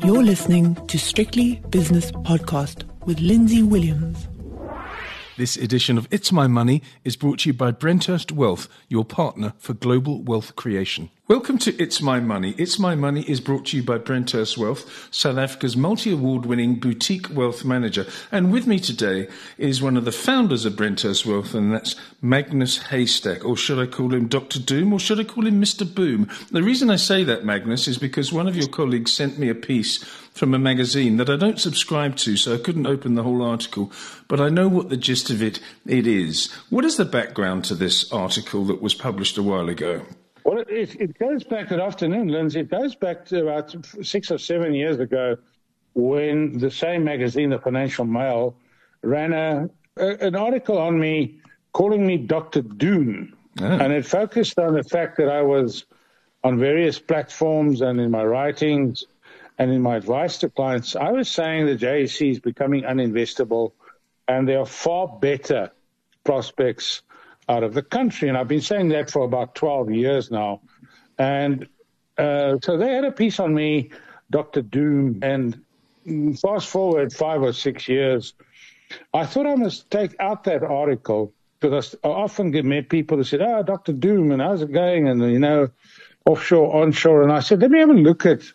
You're listening to Strictly Business Podcast with Lindsay Williams. This edition of It's My Money is brought to you by Brenthurst Wealth, your partner for global wealth creation. Welcome to It's My Money. It's My Money is brought to you by Brenthurst Wealth, South Africa's multi-award-winning boutique wealth manager. And with me today is one of the founders of Brenthurst Wealth, and that's Magnus Haystack. Or should I call him Dr. Doom, or should I call him Mr. Boom? The reason I say that, Magnus, is because one of your colleagues sent me a piece from a magazine that I don't subscribe to, so I couldn't open the whole article, but I know what the gist of it is. What is the background to this article that was published a while ago? Well, it goes back, good afternoon, Lindsay. It goes back to about 6 or 7 years ago when the same magazine, the Financial Mail, ran an article on me calling me Dr. Doom. Oh. And it focused on the fact that I was on various platforms and in my writings and in my advice to clients, I was saying the JSE is becoming uninvestable and there are far better prospects out of the country. And I've been saying that for about 12 years now. And so they had a piece on me, Dr. Doom, and fast forward 5 or 6 years, I thought I must take out that article because I often get people that said, Dr. Doom, and how's it going? And, offshore, onshore. And I said, let me have a look at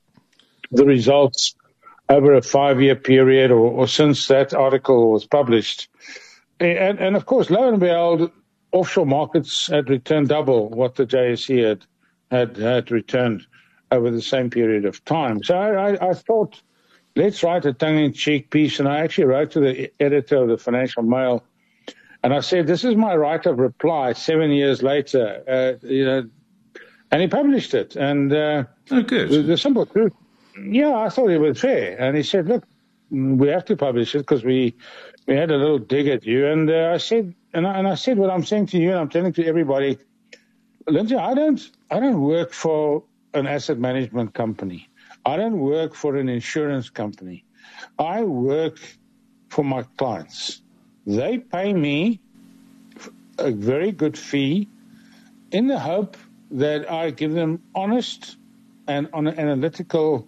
the results over a 5-year period or since that article was published. And of course, lo and behold, offshore markets had returned double what the JSE had returned over the same period of time. So I thought, let's write a tongue-in-cheek piece. And I actually wrote to the editor of the Financial Mail. And I said, this is my right of reply 7 years later, and he published it. And good. The simple truth, I thought it was fair. And he said, look, we have to publish it because we had a little dig at you. And I said what I'm saying to you, and I'm telling to everybody, Lindsay, I don't work for an asset management company. I don't work for an insurance company. I work for my clients. They pay me a very good fee in the hope that I give them honest and analytical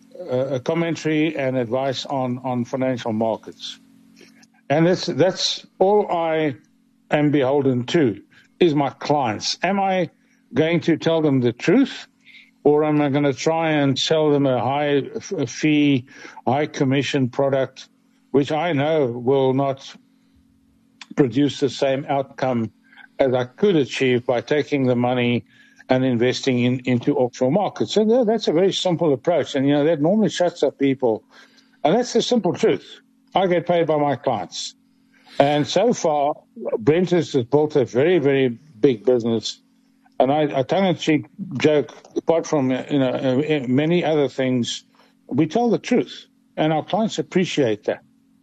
commentary and advice on financial markets. And that's all I am beholden to, is my clients. Am I going to tell them the truth, or am I going to try and sell them a high fee, high commission product, which I know will not produce the same outcome as I could achieve by taking the money and investing into offshore markets? So that's a very simple approach. And, that normally shuts up people. And that's the simple truth. I get paid by my clients. And so far, Brenthurst has built a very, very big business. And I tongue-in-cheek joke, apart from, many other things, we tell the truth. And our clients appreciate that.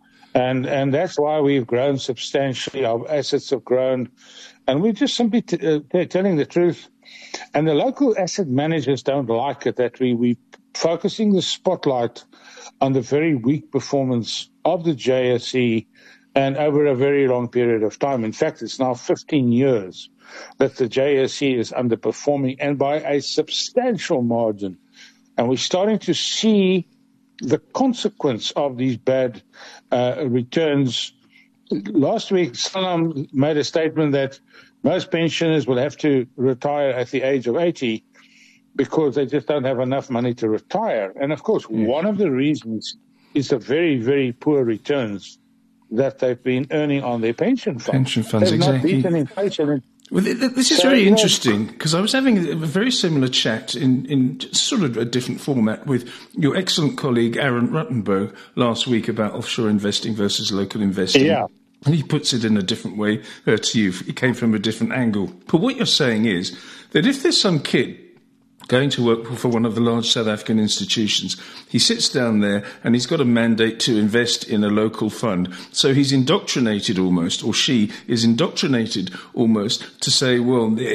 And that's why we've grown substantially. Our assets have grown. And we're just simply telling the truth. And the local asset managers don't like it, that we focusing the spotlight on the very weak performance of the JSE and over a very long period of time. In fact, it's now 15 years that the JSE is underperforming, and by a substantial margin. And we're starting to see the consequence of these bad returns. Last week, Sanlam made a statement that most pensioners will have to retire at the age of 80 because they just don't have enough money to retire. And, of course, one of the reasons is the very, very poor returns that they've been earning on their pension funds. Pension funds, they've exactly. not beaten inflation. Well, this is very interesting, because I was having a very similar chat in sort of a different format with your excellent colleague Aaron Ruttenberg last week about offshore investing versus local investing. Yeah. And he puts it in a different way to you. It came from a different angle. But what you're saying is that if there's some kid going to work for one of the large South African institutions, he sits down there and he's got a mandate to invest in a local fund. So he's indoctrinated almost, or she is indoctrinated almost, to say, well, the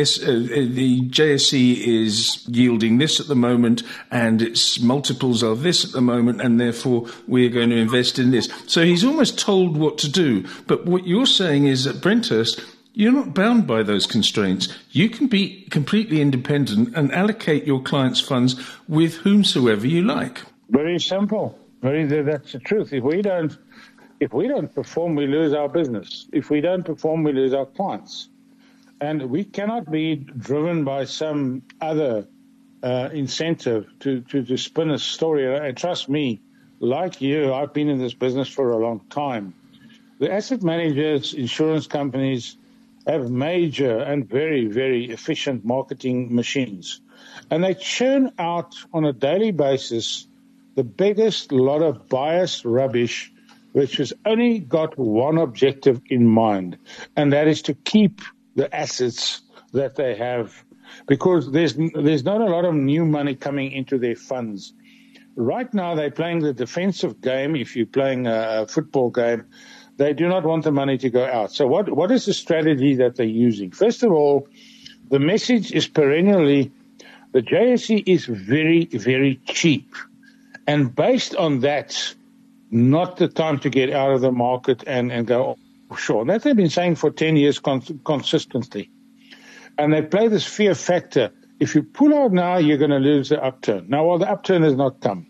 JSE is yielding this at the moment and its multiples are this at the moment, and therefore we're going to invest in this. So he's almost told what to do. But what you're saying is that Brenthurst, you're not bound by those constraints. You can be completely independent and allocate your clients' funds with whomsoever you like. Very simple. That's the truth. If we don't perform, we lose our business. If we don't perform, we lose our clients. And we cannot be driven by some other incentive to spin a story. And trust me, like you, I've been in this business for a long time. The asset managers, insurance companies have major and very, very efficient marketing machines. And they churn out on a daily basis the biggest lot of biased rubbish, which has only got one objective in mind, and that is to keep the assets that they have, because there's not a lot of new money coming into their funds. Right now, they're playing the defensive game. If you're playing a football game, they do not want the money to go out. So what is the strategy that they're using? First of all, the message is perennially, the JSE is very, very cheap. And based on that, not the time to get out of the market and go offshore. That they've been saying for 10 years consistently. And they play this fear factor. If you pull out now, you're going to lose the upturn. Now, well, the upturn has not come.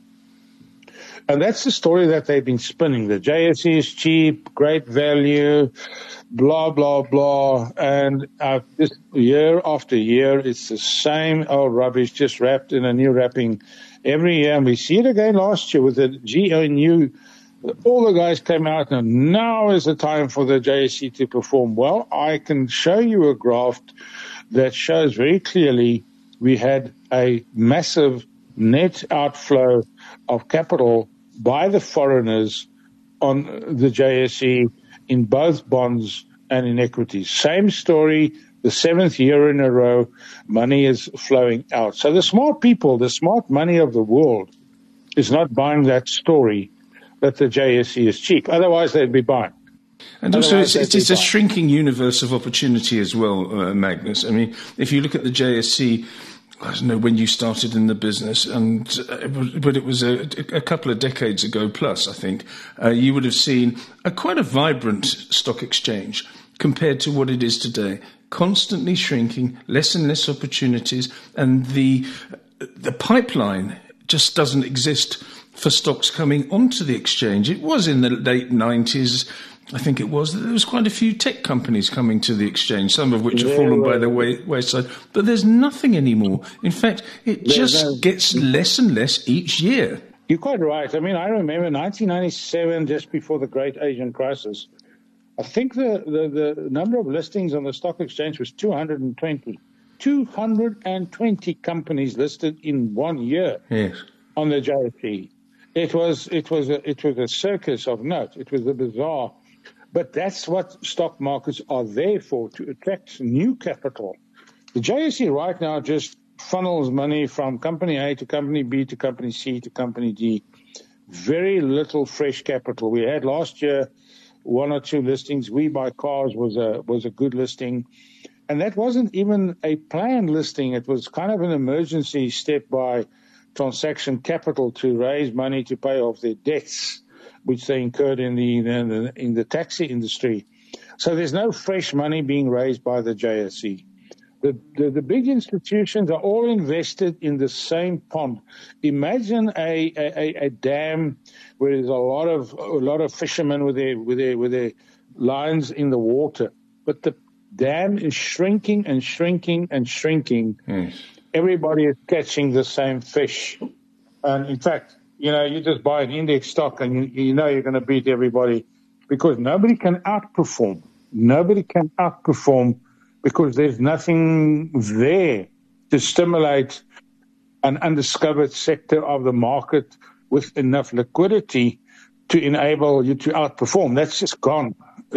And that's the story that they've been spinning. The JSE is cheap, great value, blah, blah, blah. And just year after year, it's the same old rubbish, just wrapped in a new wrapping every year. And we see it again last year with the GNU. All the guys came out, and now is the time for the JSE to perform well. I can show you a graph that shows very clearly we had a massive net outflow of capital by the foreigners on the JSE in both bonds and in equities. Same story, the seventh year in a row, money is flowing out. So the smart people, the smart money of the world is not buying that story that the JSE is cheap. Otherwise, they'd be buying. And also, it's a shrinking universe of opportunity as well, Magnus. I mean, if you look at the JSE, I don't know when you started in the business, but it was a couple of decades ago plus, I think, you would have seen quite a vibrant stock exchange compared to what it is today. Constantly shrinking, less and less opportunities, and the pipeline just doesn't exist for stocks coming onto the exchange. It was in the late 90s, I think it was, there was quite a few tech companies coming to the exchange, some of which have fallen by the wayside, but there's nothing anymore. In fact, it just gets less and less each year. You're quite right. I mean, I remember 1997, just before the great Asian crisis, I think the number of listings on the stock exchange was 220. 220 companies listed in 1 year. Yes. On the JSE. It was a circus of note. It was a bizarre. But that's what stock markets are there for, to attract new capital. The JSE right now just funnels money from company A to company B to company C to company D. Very little fresh capital. We had last year 1 or 2 listings. We Buy Cars was a good listing. And that wasn't even a planned listing. It was kind of an emergency step by Transaction Capital to raise money to pay off their debts, which they incurred in the taxi industry. So there's no fresh money being raised by the JSE. The big institutions are all invested in the same pond. Imagine a dam where there's a lot of fishermen with their lines in the water, but the dam is shrinking and shrinking and shrinking. Yes. Everybody is catching the same fish. And in fact, you just buy an index stock and you know you're going to beat everybody because nobody can outperform. Nobody can outperform because there's nothing there to stimulate an undiscovered sector of the market with enough liquidity to enable you to outperform. That's just gone.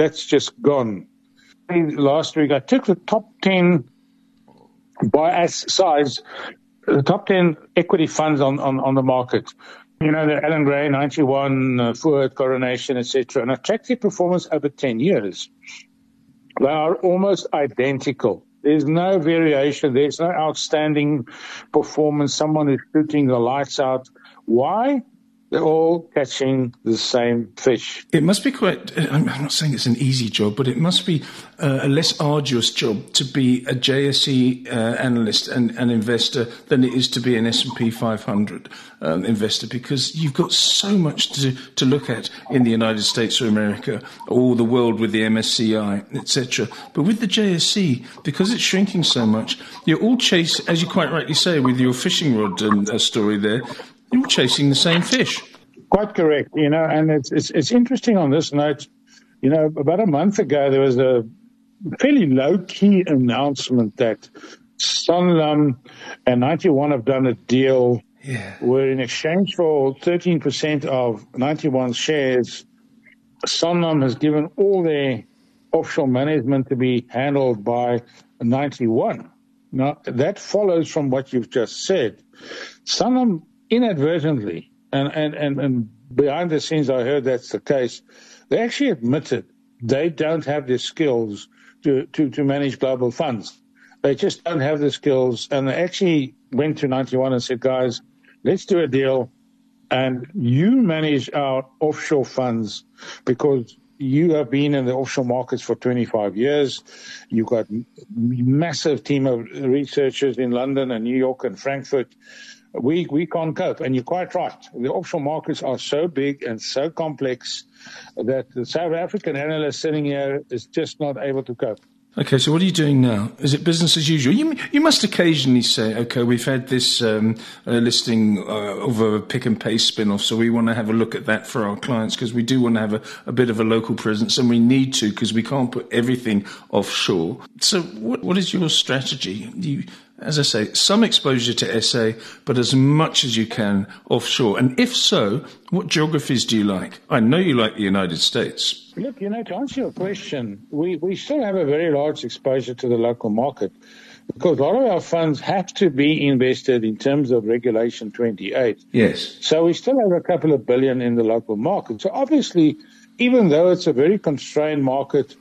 Last week, I took the top 10 by size, the top 10 equity funds on the market. The Allan Gray, 91, Ford, Coronation, etc. And I tracked their performance over 10 years. They are almost identical. There's no variation. There's no outstanding performance. Someone is shooting the lights out. Why? They're all catching the same fish. It must be quite, I'm not saying it's an easy job, but it must be a less arduous job to be a JSE analyst and investor than it is to be an S&P 500 investor, because you've got so much to look at in the United States or America, or the world with the MSCI, etc. But with the JSE, because it's shrinking so much, you're all chasing, as you quite rightly say, with your fishing rod story there, you're chasing the same fish. Quite correct, and it's interesting on this note. About a month ago, there was a fairly low-key announcement that Sanlam and 91 have done a deal where, in exchange for 13% of 91 shares, Sanlam has given all their offshore management to be handled by 91. Now, that follows from what you've just said. Sanlam inadvertently, and behind the scenes I heard that's the case, they actually admitted they don't have the skills to manage global funds. They just don't have the skills, and they actually went to 91 and said, guys, let's do a deal, and you manage our offshore funds because you have been in the offshore markets for 25 years. You've got a massive team of researchers in London and New York and Frankfurt. We can't cope. And you're quite right. The offshore markets are so big and so complex that the South African analyst sitting here is just not able to cope. Okay, so what are you doing now? Is it business as usual? You must occasionally say, okay, we've had this listing of a pick and pay spin-off, so we want to have a look at that for our clients because we do want to have a bit of a local presence, and we need to because we can't put everything offshore. So what is your strategy? As I say, some exposure to SA, but as much as you can offshore. And if so, what geographies do you like? I know you like the United States. Look, to answer your question, we still have a very large exposure to the local market because a lot of our funds have to be invested in terms of Regulation 28. Yes. So we still have a couple of billion in the local market. So obviously, even though it's a very constrained market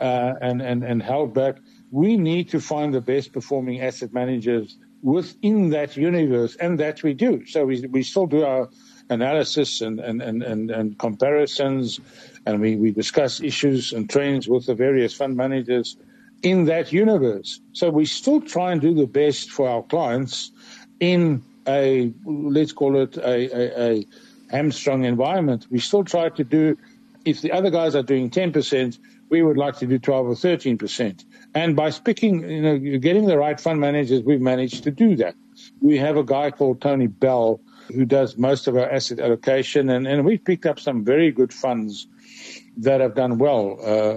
and held back, we need to find the best performing asset managers within that universe, and that we do. So we still do our analysis and comparisons, and we discuss issues and trends with the various fund managers in that universe. So we still try and do the best for our clients in a, let's call it a hamstrung environment. We still try to do, if the other guys are doing 10%, we would like to do 12 or 13%. And by picking, getting the right fund managers, we've managed to do that. We have a guy called Tony Bell who does most of our asset allocation, and we've picked up some very good funds that have done well.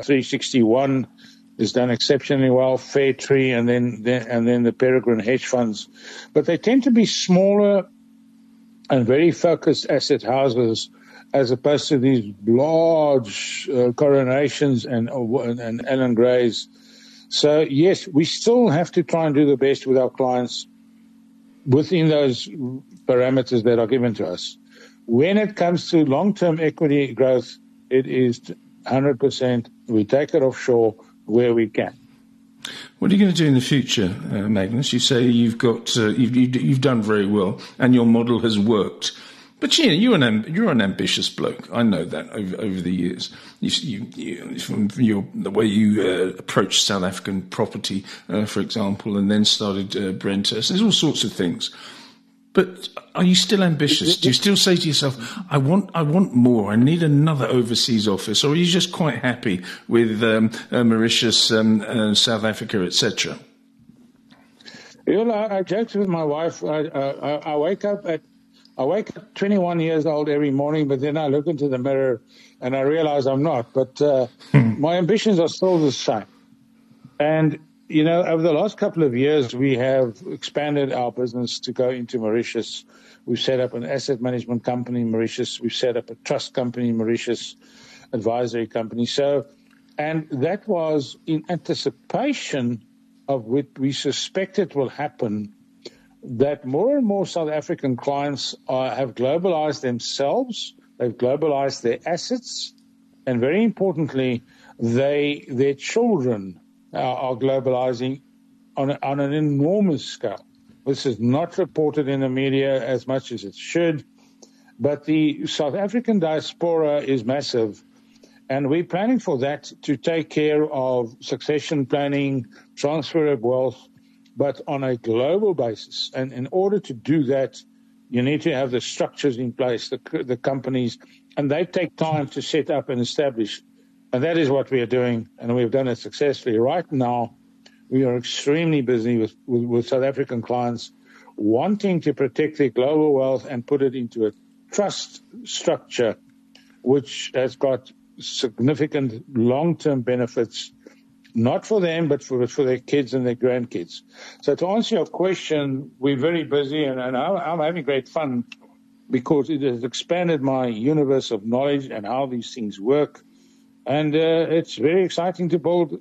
361 has done exceptionally well, Fairtree, and then the Peregrine hedge funds. But they tend to be smaller and very focused asset houses, as opposed to these large Coronations and Allan Greys. So, yes, we still have to try and do the best with our clients within those parameters that are given to us. When it comes to long-term equity growth, it is 100%. We take it offshore where we can. What are you going to do in the future, Magnus? You say you've got you've done very well and your model has worked. But you're an ambitious bloke. I know that over the years. From the way you approached South African property, for example, and then started Brenthurst. There's all sorts of things. But are you still ambitious? Do you still say to yourself, I want more, I need another overseas office? Or are you just quite happy with Mauritius, South Africa, etc.? I joked with my wife. I wake up 21 years old every morning, but then I look into the mirror and I realize I'm not. But my ambitions are still the same. And, over the last couple of years, we have expanded our business to go into Mauritius. We've set up an asset management company in Mauritius. We've set up a trust company in Mauritius, advisory company. And that was in anticipation of what we suspected will happen, that more and more South African clients have globalized themselves, they've globalized their assets, and very importantly, their children are globalizing on an enormous scale. This is not reported in the media as much as it should, But the South African diaspora is massive, and we're planning for that to take care of succession planning, transfer of wealth, but on a global basis. And in order to do that, you need to have the structures in place, the companies, and they take time to set up and establish. And that is what we are doing, and we've done it successfully. Right now, we are extremely busy with South African clients wanting to protect their global wealth and put it into a trust structure, which has got significant long-term benefits, not for them, but for their kids and their grandkids. So to answer your question, we're very busy, and I'm having great fun because it has expanded my universe of knowledge and how these things work. And it's very exciting to build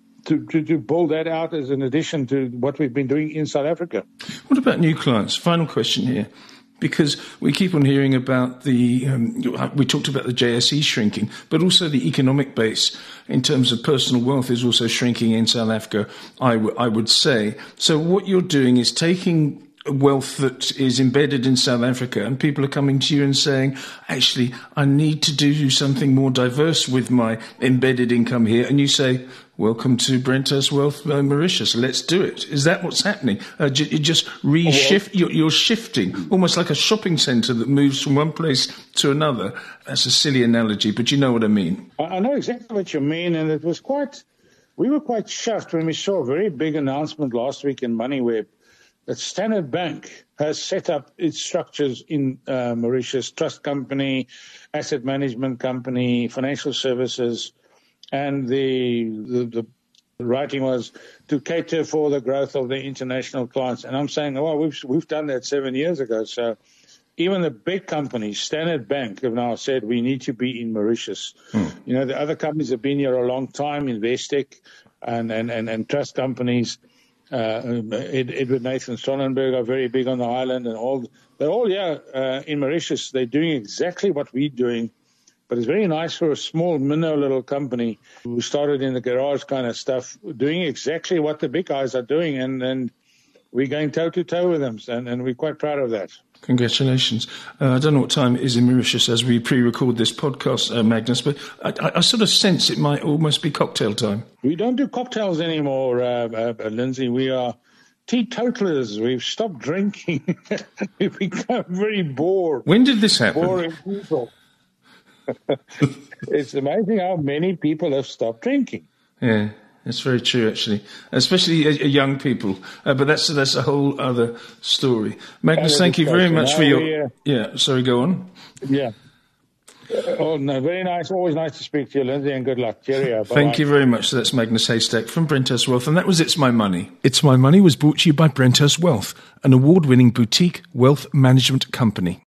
that out as an addition to what we've been doing in South Africa. What about new clients? Final question here. Because we keep on hearing about we talked about the JSE shrinking, but also the economic base in terms of personal wealth is also shrinking in South Africa, I would say. So what you're doing is taking wealth that is embedded in South Africa, and people are coming to you and saying, actually, I need to do something more diverse with my embedded income here. And you say, welcome to Brenthurst Wealth Mauritius. Let's do it. Is that what's happening? You just reshift. You're shifting, almost like a shopping centre that moves from one place to another. That's a silly analogy, but you know what I mean. I know exactly what you mean, and we were quite shocked when we saw a very big announcement last week in MoneyWeb that Standard Bank has set up its structures in Mauritius, trust company, asset management company, financial services, and the writing was to cater for the growth of the international clients. And I'm saying, we've done that 7 years ago. So even the big companies, Standard Bank, have now said we need to be in Mauritius. You know, the other companies have been here a long time, Investec and trust companies. Edward Nathan Sonnenberg are very big on the island, and they're all here in Mauritius. They're doing exactly what we're doing, but it's very nice for a small, minnow little company who started in the garage kind of stuff, doing exactly what the big guys are doing, and we're going toe-to-toe with them, and we're quite proud of that. Congratulations. I don't know what time it is in Mauritius as we pre-record this podcast, Magnus, but I sort of sense it might almost be cocktail time. We don't do cocktails anymore, Lindsay. We are teetotalers. We've stopped drinking. We've become very bored. When did this happen? Boring people. It's amazing how many people have stopped drinking. Yeah. That's very true, actually, especially young people. But that's a whole other story. Magnus, thank you very much for your... sorry, go on. Yeah. Oh, no, very nice. Always nice to speak to you, Lindsay, and good luck. Cheerio. Thank you very much. So that's Magnus Haystack from Brenthurst Wealth, and that was It's My Money. It's My Money was brought to you by Brenthurst Wealth, an award-winning boutique wealth management company.